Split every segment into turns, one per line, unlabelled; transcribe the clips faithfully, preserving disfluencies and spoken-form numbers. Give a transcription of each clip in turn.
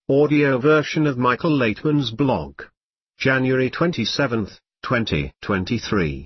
Audio version of Michael Laitman's blog. January twenty-seventh, twenty twenty-three.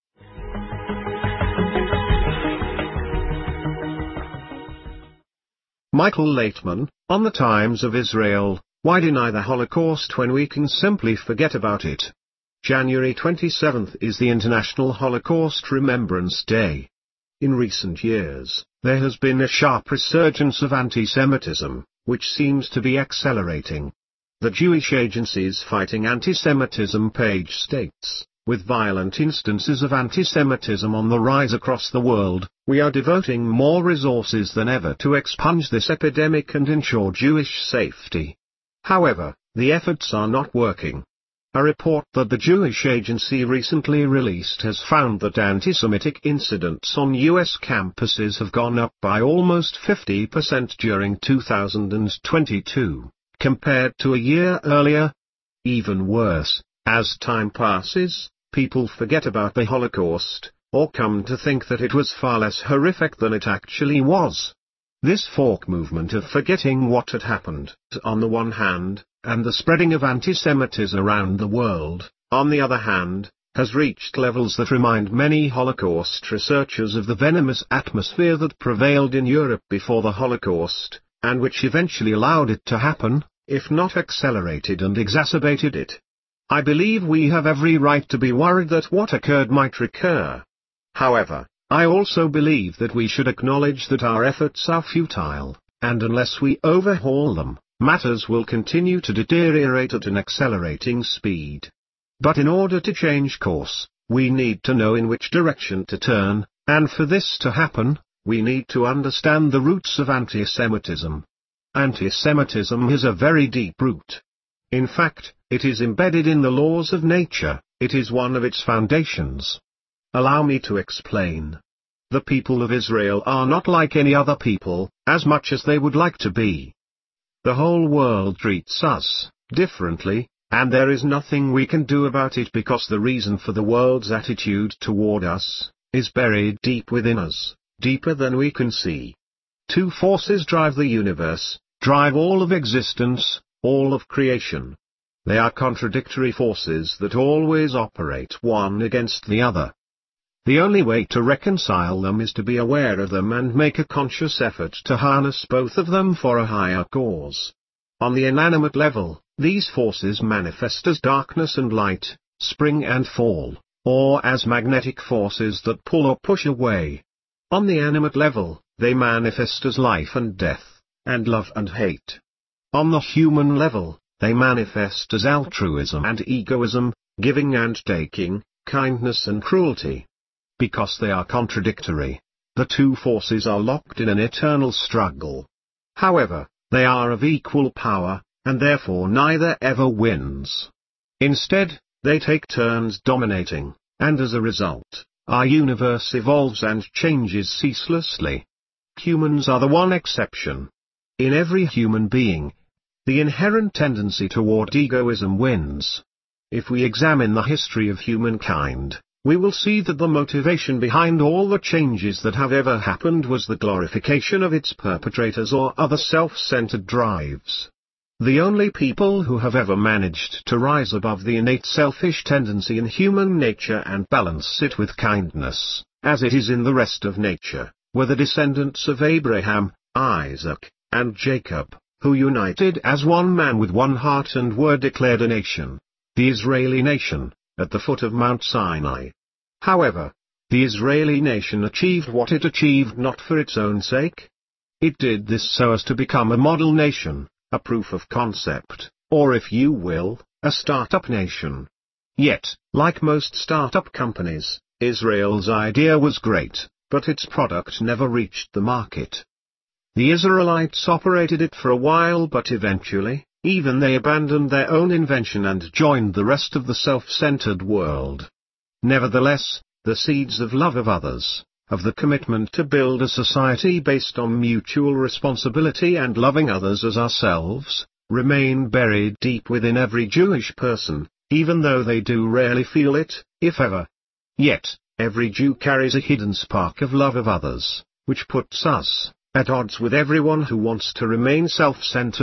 Michael Laitman, on the Times of Israel, Why Deny the Holocaust When We Can Simply Forget About It? January twenty-seventh is the International Holocaust Remembrance Day. In recent years, there has been a sharp resurgence of anti-Semitism, which seems to be accelerating. The Jewish Agency's Fighting Anti-Semitism page states, with violent instances of anti-Semitism on the rise across the world, we are devoting more resources than ever to expunge this epidemic and ensure Jewish safety. However, the efforts are not working. A report that the Jewish Agency recently released has found that anti-Semitic incidents on U S campuses have gone up by almost fifty percent during two thousand twenty-two, compared to a year earlier. Even worse, as time passes, people forget about the Holocaust, or come to think that it was far less horrific than it actually was. This fork movement of forgetting what had happened, on the one hand, and the spreading of anti-Semitism around the world, on the other hand, has reached levels that remind many Holocaust researchers of the venomous atmosphere that prevailed in Europe before the Holocaust, and which eventually allowed it to happen, if not accelerated and exacerbated it. I believe we have every right to be worried that what occurred might recur. However, I also believe that we should acknowledge that our efforts are futile, and unless we overhaul them, matters will continue to deteriorate at an accelerating speed. But in order to change course, we need to know in which direction to turn, and for this to happen, we need to understand the roots of anti-Semitism. Anti-Semitism is a very deep root. In fact, it is embedded in the laws of nature, it is one of its foundations. Allow me to explain. The people of Israel are not like any other people, as much as they would like to be. The whole world treats us differently, and there is nothing we can do about it because the reason for the world's attitude toward us is buried deep within us, deeper than we can see. Two forces drive the universe, drive all of existence, all of creation. They are contradictory forces that always operate one against the other. The only way to reconcile them is to be aware of them and make a conscious effort to harness both of them for a higher cause. On the inanimate level, these forces manifest as darkness and light, spring and fall, or as magnetic forces that pull or push away. On the animate level, they manifest as life and death, and love and hate. On the human level, they manifest as altruism and egoism, giving and taking, kindness and cruelty. Because they are contradictory, the two forces are locked in an eternal struggle. However, they are of equal power, and therefore neither ever wins. Instead, they take turns dominating, and as a result, our universe evolves and changes ceaselessly. Humans are the one exception. In every human being, the inherent tendency toward egoism wins. If we examine the history of humankind, we will see that the motivation behind all the changes that have ever happened was the glorification of its perpetrators or other self-centered drives. The only people who have ever managed to rise above the innate selfish tendency in human nature and balance it with kindness, as it is in the rest of nature, were the descendants of Abraham, Isaac, and Jacob, who united as one man with one heart and were declared a nation, the Israeli nation, at the foot of Mount Sinai. However, the Israeli nation achieved what it achieved not for its own sake. It did this so as to become a model nation, a proof of concept, or if you will, a startup nation. Yet, like most startup companies, Israel's idea was great, but its product never reached the market. The Israelites operated it for a while, but eventually, even they abandoned their own invention and joined the rest of the self-centered world. Nevertheless, the seeds of love of others, of the commitment to build a society based on mutual responsibility and loving others as ourselves, remain buried deep within every Jewish person, even though they do rarely feel it, if ever. Yet, every Jew carries a hidden spark of love of others, which puts us at odds with everyone who wants to remain self-centered,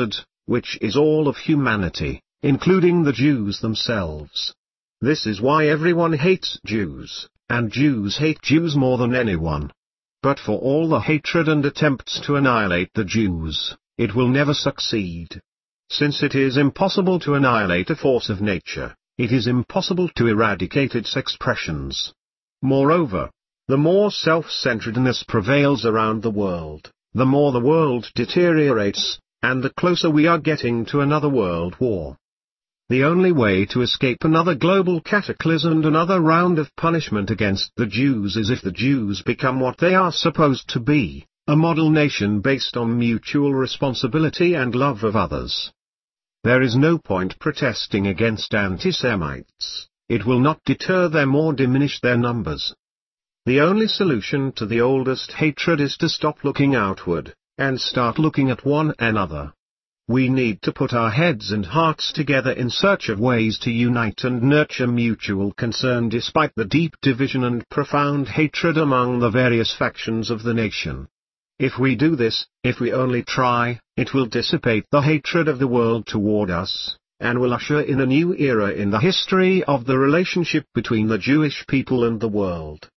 which is all of humanity, including the Jews themselves. This is why everyone hates Jews, and Jews hate Jews more than anyone. But for all the hatred and attempts to annihilate the Jews, it will never succeed. Since it is impossible to annihilate a force of nature, it is impossible to eradicate its expressions. Moreover, the more self-centeredness prevails around the world, the more the world deteriorates, and the closer we are getting to another world war. The only way to escape another global cataclysm and another round of punishment against the Jews is if the Jews become what they are supposed to be, a model nation based on mutual responsibility and love of others. There is no point protesting against anti-Semites. It will not deter them or diminish their numbers. The only solution to the oldest hatred is to stop looking outward, and start looking at one another. We need to put our heads and hearts together in search of ways to unite and nurture mutual concern despite the deep division and profound hatred among the various factions of the nation. If we do this, if we only try, it will dissipate the hatred of the world toward us, and will usher in a new era in the history of the relationship between the Jewish people and the world.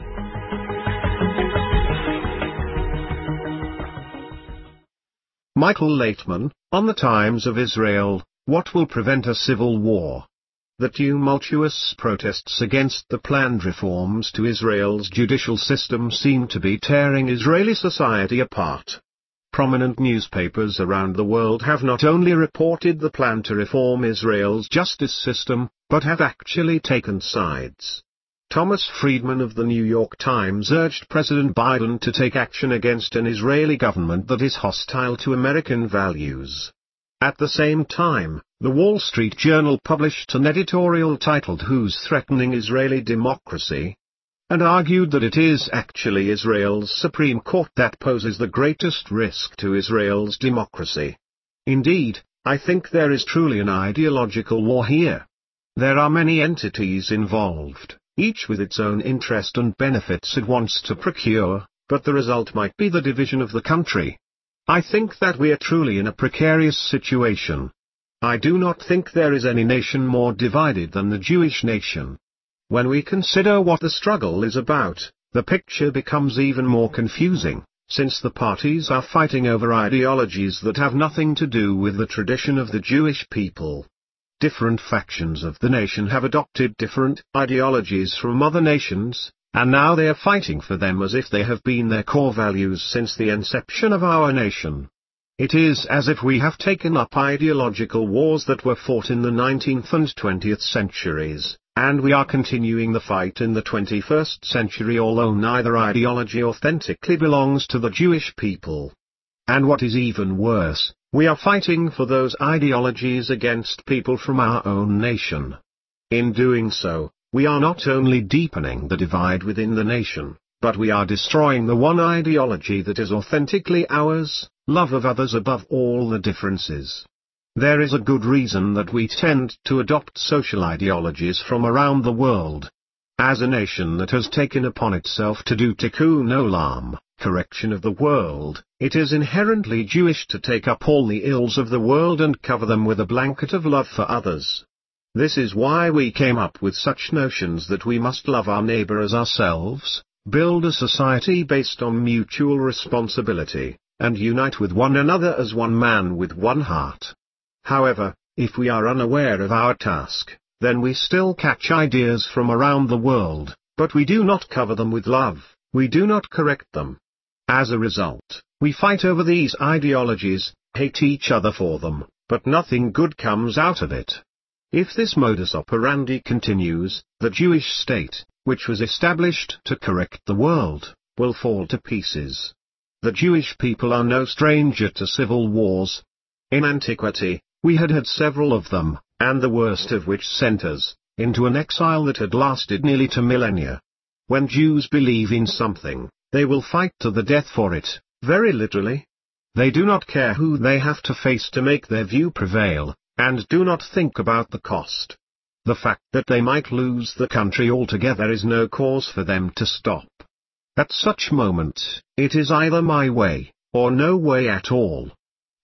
Michael Laitman, on the Times of Israel, What Will Prevent a Civil War? The tumultuous protests against the planned reforms to Israel's judicial system seem to be tearing Israeli society apart. Prominent newspapers around the world have not only reported the plan to reform Israel's justice system, but have actually taken sides. Thomas Friedman of the New York Times urged President Biden to take action against an Israeli government that is hostile to American values. At the same time, the Wall Street Journal published an editorial titled "Who's Threatening Israeli Democracy?" and argued that it is actually Israel's Supreme Court that poses the greatest risk to Israel's democracy. Indeed, I think there is truly an ideological war here. There are many entities involved, each with its own interest and benefits it wants to procure, but the result might be the division of the country. I think that we are truly in a precarious situation. I do not think there is any nation more divided than the Jewish nation. When we consider what the struggle is about, the picture becomes even more confusing, since the parties are fighting over ideologies that have nothing to do with the tradition of the Jewish people. Different factions of the nation have adopted different ideologies from other nations, and now they are fighting for them as if they have been their core values since the inception of our nation. It is as if we have taken up ideological wars that were fought in the nineteenth and twentieth centuries, and we are continuing the fight in the twenty-first century, although neither ideology authentically belongs to the Jewish people. And what is even worse, we are fighting for those ideologies against people from our own nation. In doing so, we are not only deepening the divide within the nation, but we are destroying the one ideology that is authentically ours, love of others above all the differences. There is a good reason that we tend to adopt social ideologies from around the world. As a nation that has taken upon itself to do tikkun olam, correction of the world, it is inherently Jewish to take up all the ills of the world and cover them with a blanket of love for others. This is why we came up with such notions that we must love our neighbor as ourselves, build a society based on mutual responsibility, and unite with one another as one man with one heart. However, if we are unaware of our task, then we still catch ideas from around the world, but we do not cover them with love, we do not correct them. As a result, we fight over these ideologies, hate each other for them, but nothing good comes out of it. If this modus operandi continues, the Jewish state, which was established to correct the world, will fall to pieces. The Jewish people are no stranger to civil wars. In antiquity, we had had several of them, and the worst of which sent us into an exile that had lasted nearly two millennia. When Jews believe in something, they will fight to the death for it, very literally. They do not care who they have to face to make their view prevail, and do not think about the cost. The fact that they might lose the country altogether is no cause for them to stop. At such moment, it is either my way, or no way at all.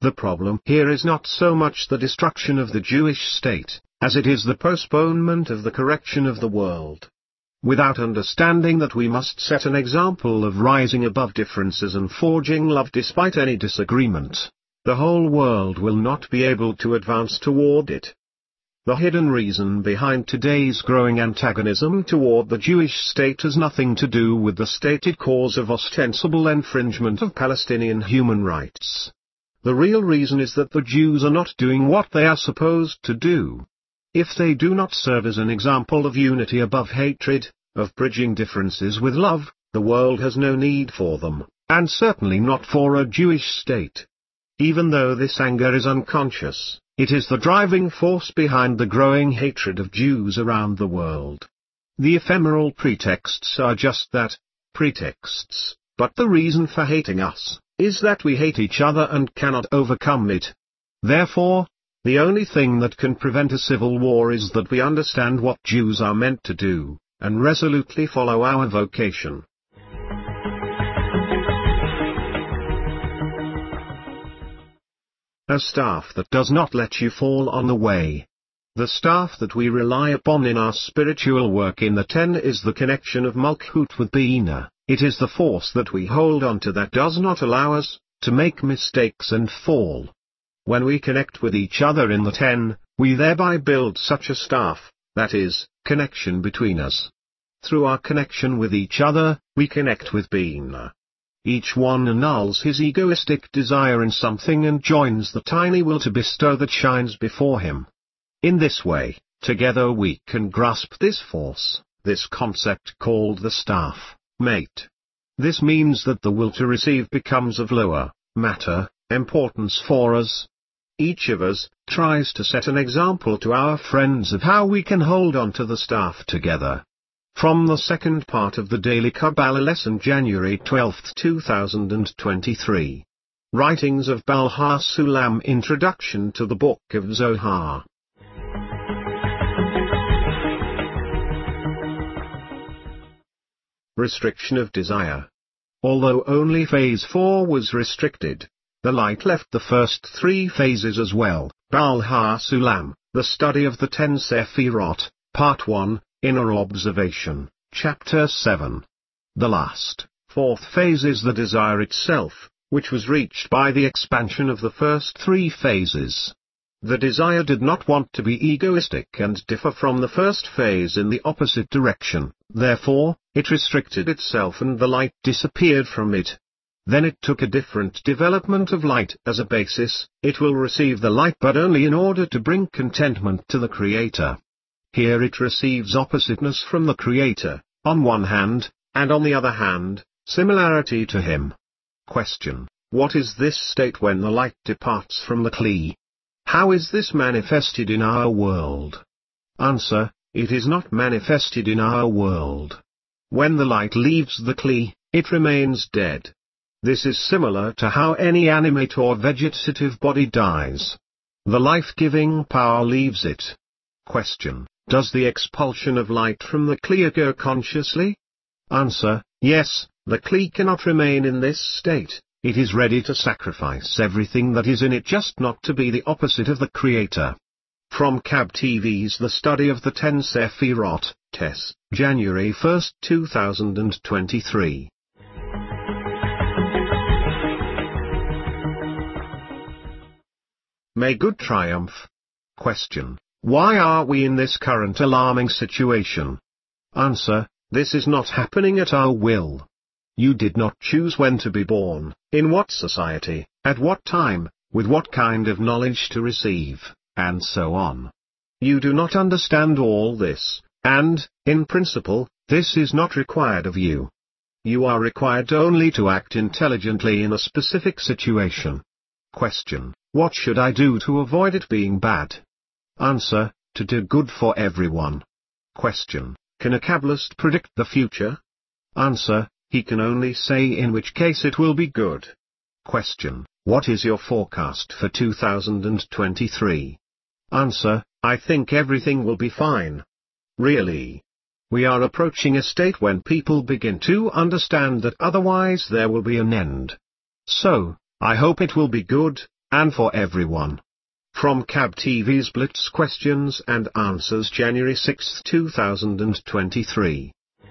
The problem here is not so much the destruction of the Jewish state, as it is the postponement of the correction of the world. Without understanding that we must set an example of rising above differences and forging love despite any disagreement, the whole world will not be able to advance toward it. The hidden reason behind today's growing antagonism toward the Jewish state has nothing to do with the stated cause of ostensible infringement of Palestinian human rights. The real reason is that the Jews are not doing what they are supposed to do. If they do not serve as an example of unity above hatred, of bridging differences with love, the world has no need for them, and certainly not for a Jewish state. Even though this anger is unconscious, it is the driving force behind the growing hatred of Jews around the world. The ephemeral pretexts are just that, pretexts, but the reason for hating us is that we hate each other and cannot overcome it. Therefore, the only thing that can prevent a civil war is that we understand what Jews are meant to do, and resolutely follow our vocation. A staff that does not let you fall on the way. The staff that we rely upon in our spiritual work in the ten is the connection of Malchut with Bina. It is the force that we hold on to that does not allow us to make mistakes and fall. When we connect with each other in the ten, we thereby build such a staff, that is, connection between us. Through our connection with each other, we connect with Bina. Each one annuls his egoistic desire in something and joins the tiny will to bestow that shines before him. In this way, together we can grasp this force, this concept called the staff, mate. This means that the will to receive becomes of lower matter importance for us. Each of us tries to set an example to our friends of how we can hold on to the staff together. From the second part of the Daily Kabbalah lesson, January twelfth two thousand twenty-three. Writings of Baal HaSulam, Introduction to the Book of Zohar. Restriction of desire. Although only phase four was restricted, the light left the first three phases as well. Baal HaSulam, the study of the ten Sephirot, Part one, Inner Observation, Chapter seven. The last, fourth phase is the desire itself, which was reached by the expansion of the first three phases. The desire did not want to be egoistic and differ from the first phase in the opposite direction, therefore, it restricted itself and the light disappeared from it. Then it took a different development of light as a basis. It will receive the light but only in order to bring contentment to the Creator. Here it receives oppositeness from the Creator, on one hand, and on the other hand, similarity to Him. Question: what is this state when the light departs from the Kli? How is this manifested in our world? Answer: it is not manifested in our world. When the light leaves the Kli, it remains dead. This is similar to how any animate or vegetative body dies. The life-giving power leaves it. Question: does the expulsion of light from the Kli occur consciously? Answer: yes, the Kli cannot remain in this state. It is ready to sacrifice everything that is in it just not to be the opposite of the Creator. From Cab T V's The Study of the Ten Sephirot, Tess, January first two thousand twenty-three. May good triumph. Question: why are we in this current alarming situation? Answer: this is not happening at our will. You did not choose when to be born, in what society, at what time, with what kind of knowledge to receive, and so on. You do not understand all this, and, in principle, this is not required of you. You are required only to act intelligently in a specific situation. Question: what should I do to avoid it being bad? Answer: to do good for everyone. Question: can a Kabbalist predict the future? Answer: he can only say in which case it will be good. Question: what is your forecast for two thousand twenty-three? Answer: I think everything will be fine. Really? We are approaching a state when people begin to understand that otherwise there will be an end. So, I hope it will be good, and for everyone. From C A B T V's Blitz Questions and Answers, January sixth, two thousand twenty-three.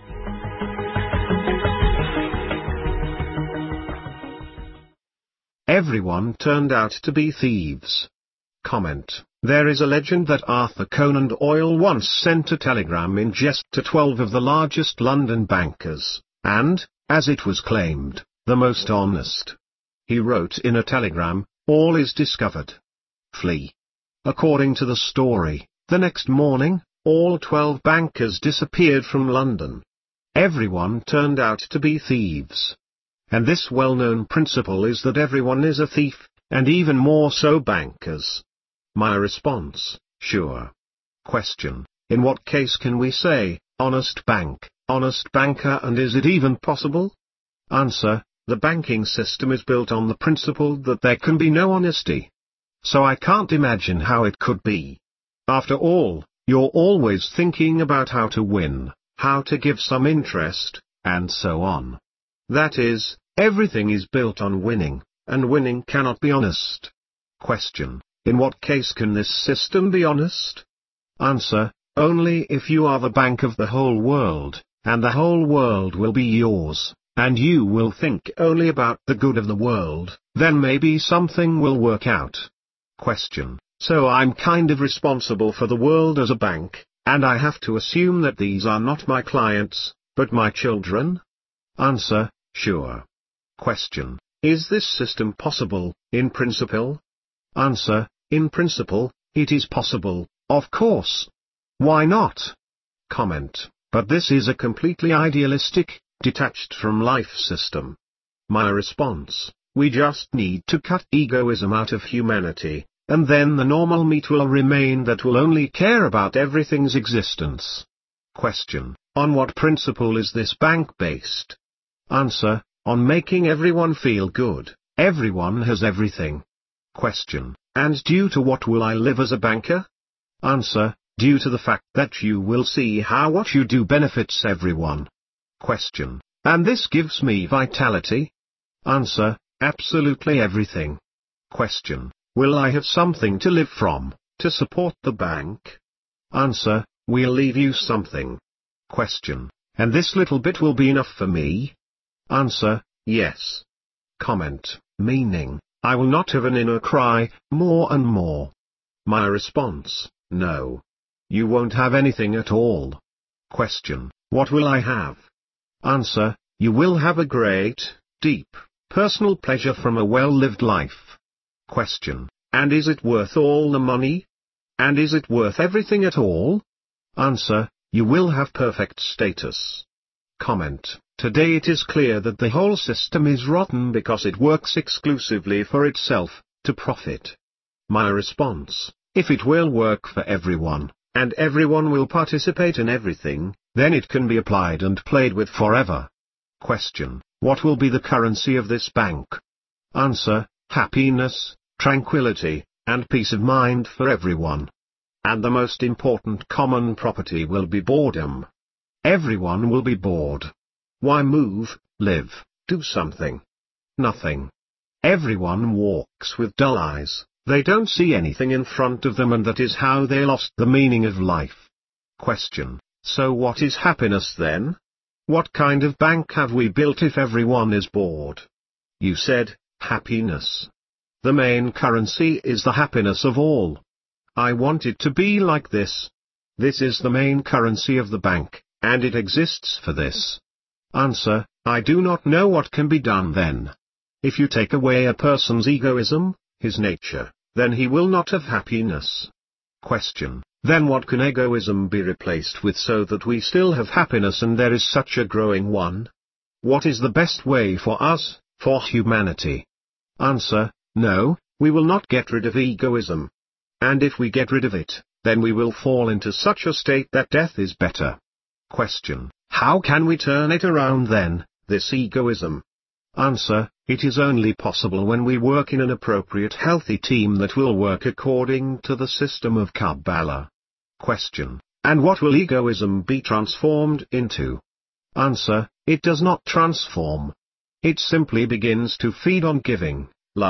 Everyone turned out to be thieves. Comment: There is a legend that Arthur Conan Doyle once sent a telegram in jest to twelve of the largest London bankers, and, as it was claimed, the most honest. He wrote in a telegram, "All is discovered. Flee." According to the story, the next morning, all twelve bankers disappeared from London. Everyone turned out to be thieves. And this well-known principle is that everyone is a thief, and even more so bankers. My response: sure. Question: in what case can we say, honest bank, honest banker, and is it even possible? Answer: the banking system is built on the principle that there can be no honesty. So I can't imagine how it could be. After all, you're always thinking about how to win, how to give some interest, and so on. That is, everything is built on winning, and winning cannot be honest. Question: in what case can this system be honest? Answer: only if you are the bank of the whole world, and the whole world will be yours, and you will think only about the good of the world, then maybe something will work out. Question: so I'm kind of responsible for the world as a bank, and I have to assume that these are not my clients, but my children? Answer: sure. Question: is this system possible, in principle? Answer: in principle, it is possible, of course. Why not? Comment: but this is a completely idealistic, detached from life system. My response: we just need to cut egoism out of humanity, and then the normal meat will remain that will only care about everything's existence. Question: on what principle is this bank based? Answer: on making everyone feel good. Everyone has everything. Question: and due to what will I live as a banker? Answer: due to the fact that you will see how what you do benefits everyone. Question: and this gives me vitality? Answer: absolutely everything. Question: will I have something to live from, to support the bank? Answer: we'll leave you something. Question: and this little bit will be enough for me? Answer: yes. Comment: meaning, I will not have an inner cry, more and more. My response: no. You won't have anything at all. Question: what will I have? Answer: you will have a great, deep, personal pleasure from a well-lived life. Question: and is it worth all the money? And is it worth everything at all? Answer: you will have perfect status. Comment: today it is clear that the whole system is rotten because it works exclusively for itself, to profit. My response: if it will work for everyone, and everyone will participate in everything, then it can be applied and played with forever. Question: what will be the currency of this bank? Answer: happiness, tranquility, and peace of mind for everyone. And the most important common property will be boredom. Everyone will be bored. Why move, live, do something? Nothing. Everyone walks with dull eyes, they don't see anything in front of them, and that is how they lost the meaning of life. Question: so what is happiness then? What kind of bank have we built if everyone is bored? You said, happiness. The main currency is the happiness of all. I want it to be like this. This is the main currency of the bank, and it exists for this. Answer: I do not know what can be done then. If you take away a person's egoism, his nature, then he will not have happiness. Question: then what can egoism be replaced with so that we still have happiness and there is such a growing one? What is the best way for us, for humanity? Answer: no, we will not get rid of egoism. And if we get rid of it, then we will fall into such a state that death is better. Question: how can we turn it around then, this egoism? Answer: it is only possible when we work in an appropriate healthy team that will work according to the system of Kabbalah. Question: and what will egoism be transformed into? Answer: it does not transform. It simply begins to feed on giving, love,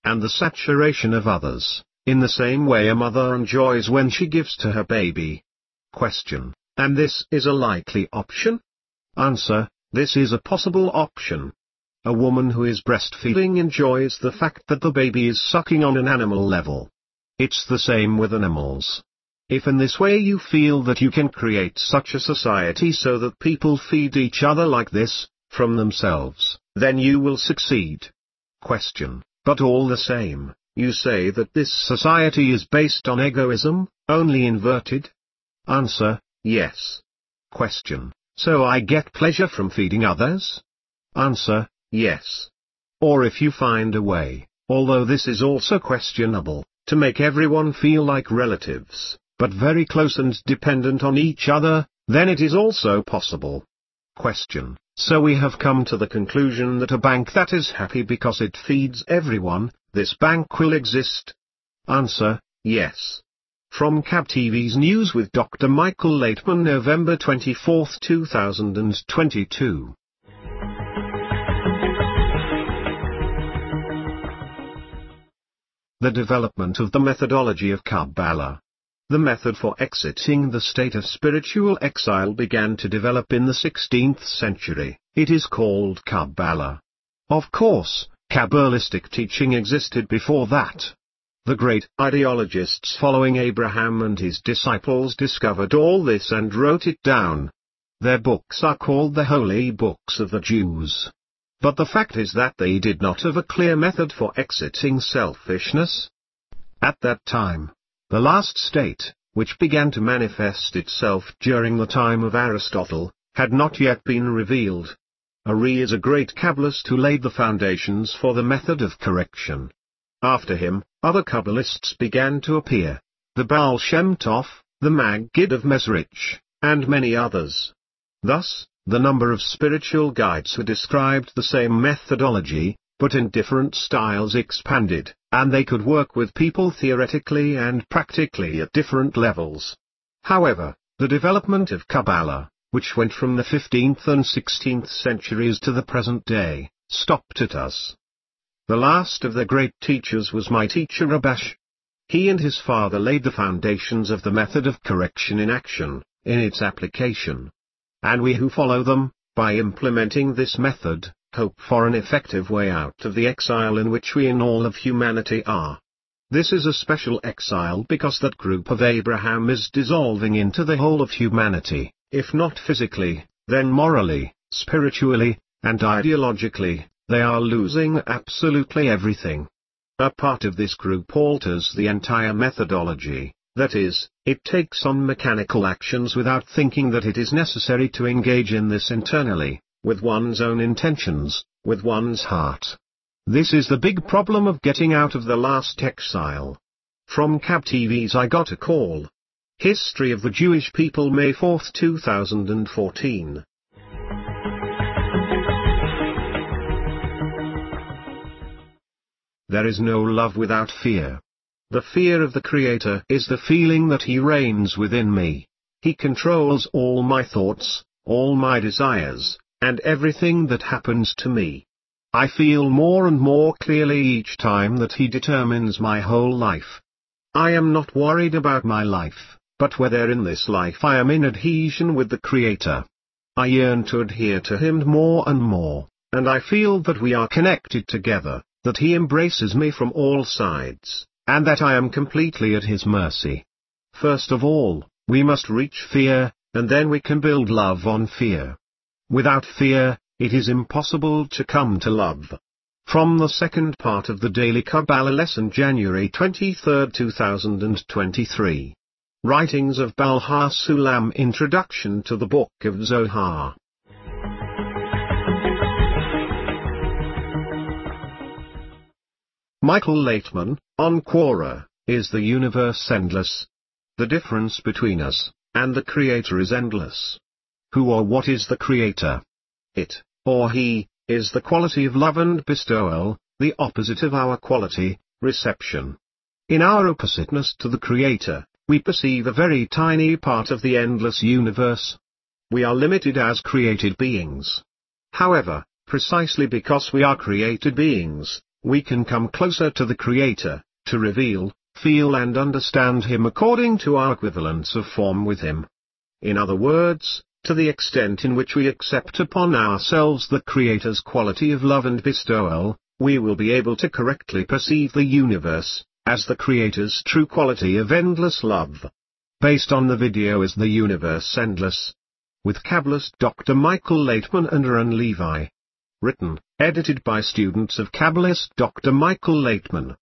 and the saturation of others, in the same way a mother enjoys when she gives to her baby. Question: and this is a likely option? Answer: this is a possible option. A woman who is breastfeeding enjoys the fact that the baby is sucking on an animal level. It's the same with animals. If in this way you feel that you can create such a society so that people feed each other like this, from themselves, then you will succeed. Question: but all the same, you say that this society is based on egoism, only inverted? Answer: yes. Question: so I get pleasure from feeding others? Answer: yes. Or if you find a way, although this is also questionable, to make everyone feel like relatives, but very close and dependent on each other, then it is also possible. Question: so we have come to the conclusion that a bank that is happy because it feeds everyone, this bank will exist? Answer: yes. From C A B T V's News with Doctor Michael Laitman, November twenty-fourth, two thousand twenty-two. The development of the methodology of Kabbalah. The method for exiting the state of spiritual exile began to develop in the sixteenth century. It is called Kabbalah. Of course, Kabbalistic teaching existed before that. The great ideologists following Abraham and his disciples discovered all this and wrote it down. Their books are called the Holy Books of the Jews. But the fact is that they did not have a clear method for exiting selfishness. At that time, the last state, which began to manifest itself during the time of Aristotle, had not yet been revealed. Ari is a great Kabbalist who laid the foundations for the method of correction. After him, other Kabbalists began to appear, the Baal Shem Tov, the Maggid of Mezrich, and many others. Thus, the number of spiritual guides who described the same methodology, but in different styles, expanded, and they could work with people theoretically and practically at different levels. However, the development of Kabbalah, which went from the fifteenth and sixteenth centuries to the present day, stopped at us. The last of the great teachers was my teacher Rabash. He and his father laid the foundations of the method of correction in action, in its application. And we who follow them, by implementing this method, hope for an effective way out of the exile in which we and all of humanity are. This is a special exile because that group of Abraham is dissolving into the whole of humanity, if not physically, then morally, spiritually, and ideologically, they are losing absolutely everything. A part of this group alters the entire methodology, that is, it takes on mechanical actions without thinking that it is necessary to engage in this internally, with one's own intentions, with one's heart. This is the big problem of getting out of the last exile. From C A B T V's I Got a Call. History of the Jewish People, May fourth, two thousand fourteen. There is no love without fear. The fear of the Creator is the feeling that He reigns within me. He controls all my thoughts, all my desires, and everything that happens to me. I feel more and more clearly each time that He determines my whole life. I am not worried about my life, but whether in this life I am in adhesion with the Creator. I yearn to adhere to Him more and more, and I feel that we are connected together, that He embraces me from all sides, and that I am completely at His mercy. First of all, we must reach fear, and then we can build love on fear. Without fear, it is impossible to come to love. From the second part of the Daily Kabbalah Lesson, January twenty-third, two thousand twenty-three. Writings of Baal HaSulam, Introduction to the Book of Zohar. Michael Laitman, on Quora, is the universe endless? The difference between us and the Creator is endless. Who or what is the Creator? It, or He, is the quality of love and bestowal, the opposite of our quality, reception. In our oppositeness to the Creator, we perceive a very tiny part of the endless universe. We are limited as created beings. However, precisely because we are created beings, we can come closer to the Creator, to reveal, feel and understand Him according to our equivalence of form with Him. In other words, to the extent in which we accept upon ourselves the Creator's quality of love and bestowal, we will be able to correctly perceive the universe as the Creator's true quality of endless love. Based on the video Is the Universe Endless? With Kabbalist Doctor Michael Laitman and Aaron Levi. Written, edited by students of Kabbalist Doctor Michael Laitman.